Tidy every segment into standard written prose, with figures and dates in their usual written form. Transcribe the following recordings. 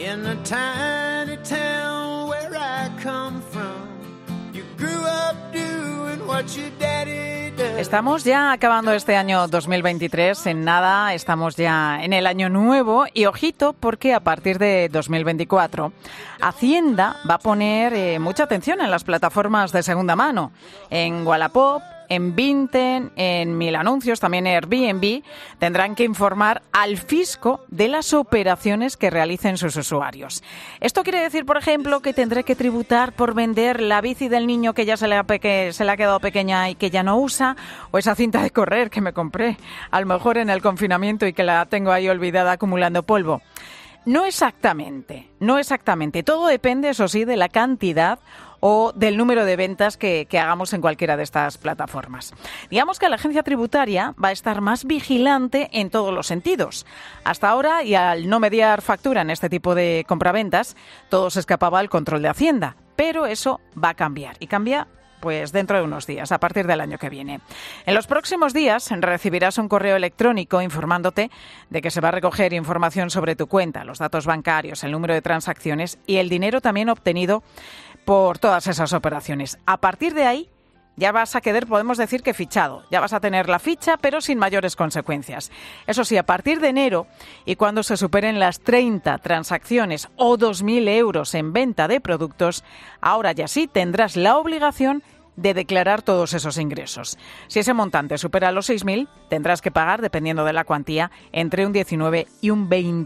In the tiny town where I come from, you grew up doing what your daddy does. Estamos ya acabando este año 2023, en nada estamos ya en el año nuevo y ojito porque a partir de 2024 Hacienda va a poner mucha atención en las plataformas de segunda mano, en Wallapop, en Vinted, en Mil Anuncios, también en Airbnb, tendrán que informar al fisco de las operaciones que realicen sus usuarios. Esto quiere decir, por ejemplo, que tendré que tributar por vender la bici del niño que ya se le ha quedado pequeña y que ya no usa, o esa cinta de correr que me compré, a lo mejor en el confinamiento y que la tengo ahí olvidada acumulando polvo. No exactamente. Todo depende, eso sí, de la cantidad o del número de ventas que hagamos en cualquiera de estas plataformas. Digamos que la agencia tributaria va a estar más vigilante en todos los sentidos. Hasta ahora, y al no mediar factura en este tipo de compraventas, todo se escapaba al control de Hacienda. Pero eso va a cambiar, y cambia pues dentro de unos días, a partir del año que viene. En los próximos días recibirás un correo electrónico informándote de que se va a recoger información sobre tu cuenta, los datos bancarios, el número de transacciones y el dinero también obtenido por todas esas operaciones. A partir de ahí ya vas a quedar, podemos decir que fichado. Ya vas a tener la ficha, pero sin mayores consecuencias. Eso sí, a partir de enero y cuando se superen las 30 transacciones o 2.000 euros en venta de productos, ahora ya sí tendrás la obligación de declarar todos esos ingresos. Si ese montante supera los 6.000, tendrás que pagar, dependiendo de la cuantía, entre un 19 y un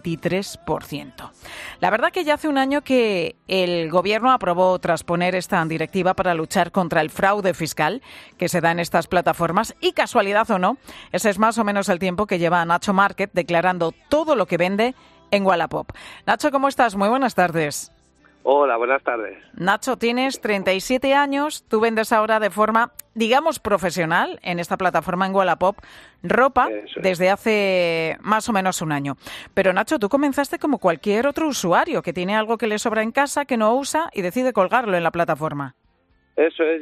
23%. La verdad que ya hace un año que el Gobierno aprobó trasponer esta directiva para luchar contra el fraude fiscal que se da en estas plataformas y, casualidad o no, ese es más o menos el tiempo que lleva Nacho Márquez declarando todo lo que vende en Wallapop. Nacho, ¿cómo estás? Muy buenas tardes. Hola, buenas tardes. Nacho, tienes 37 años, tú vendes ahora de forma, digamos, profesional en esta plataforma en Wallapop ropa desde hace más o menos un año. Pero Nacho, tú comenzaste como cualquier otro usuario que tiene algo que le sobra en casa, que no usa y decide colgarlo en la plataforma. Eso es,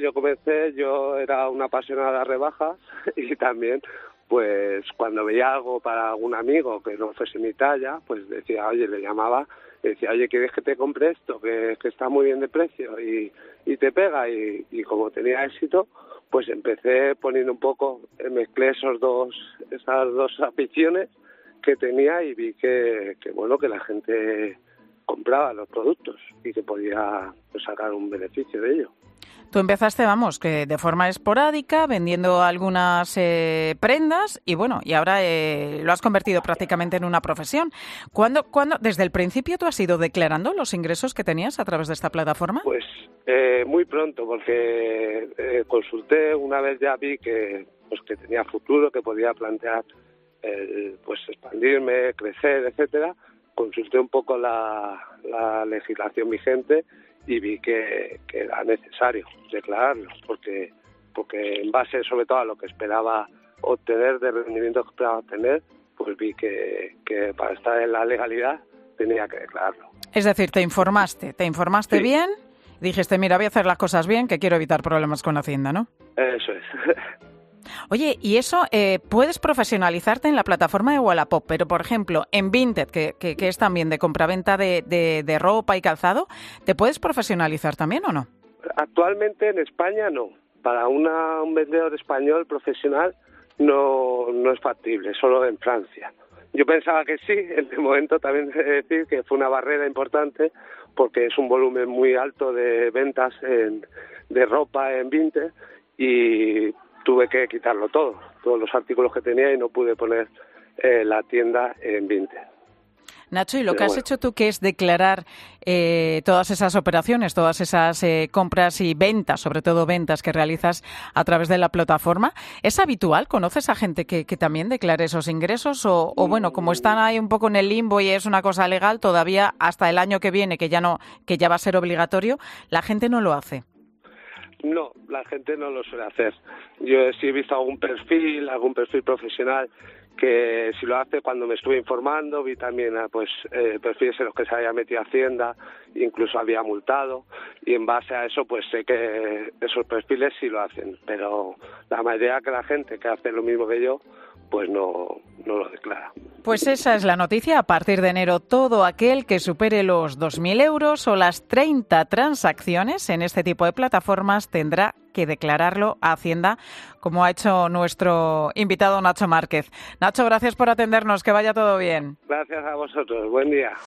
yo era un apasionado de rebajas y también, pues cuando veía algo para algún amigo que no fuese mi talla, pues decía, oye, le llamaba, decía, oye, ¿quieres que te compre esto? Que está muy bien de precio y te pega. Y como tenía éxito, pues empecé poniendo un poco, mezclé esas dos aficiones que tenía y vi que la gente compraba los productos y que podía pues, sacar un beneficio de ello. Tú empezaste, vamos, que de forma esporádica, vendiendo algunas prendas y bueno, y ahora lo has convertido prácticamente en una profesión. ¿Cuándo, desde el principio tú has ido declarando los ingresos que tenías a través de esta plataforma? Pues muy pronto, porque consulté, una vez ya vi que tenía futuro, que podía plantear pues expandirme, crecer, etcétera. Consulté un poco la legislación vigente y vi que era necesario declararlo, porque en base sobre todo a lo que esperaba obtener, de rendimiento que esperaba obtener, pues vi que para estar en la legalidad tenía que declararlo. Es decir, te informaste sí. Bien, dijiste, mira, voy a hacer las cosas bien, que quiero evitar problemas con Hacienda, ¿no? Eso es. Oye, y eso, puedes profesionalizarte en la plataforma de Wallapop, pero por ejemplo, en Vinted, que es también de compraventa de ropa y calzado, ¿te puedes profesionalizar también o no? Actualmente en España no. Para un vendedor español profesional no es factible, solo en Francia. Yo pensaba que sí, en el momento también he de decir que fue una barrera importante porque es un volumen muy alto de ventas de ropa en Vinted y tuve que quitarlo todo, todos los artículos que tenía y no pude poner la tienda en Vinted. Nacho, y lo que has hecho tú, que es declarar todas esas operaciones, todas esas compras y ventas, sobre todo ventas que realizas a través de la plataforma, ¿es habitual? ¿Conoces a gente que también declare esos ingresos? O bueno, como están ahí un poco en el limbo y es una cosa legal, todavía hasta el año que viene, que ya va a ser obligatorio, la gente no lo hace. No, la gente no lo suele hacer. Yo sí he visto algún perfil profesional que si lo hace, cuando me estuve informando, vi también perfiles en los que se había metido Hacienda, incluso había multado, y en base a eso pues sé que esos perfiles sí lo hacen, pero la mayoría de la gente que hace lo mismo que yo, pues no lo declara. Pues esa es la noticia. A partir de enero, todo aquel que supere los 2.000 euros o las 30 transacciones en este tipo de plataformas tendrá que declararlo a Hacienda, como ha hecho nuestro invitado Nacho Márquez. Nacho, gracias por atendernos. Que vaya todo bien. Gracias a vosotros. Buen día.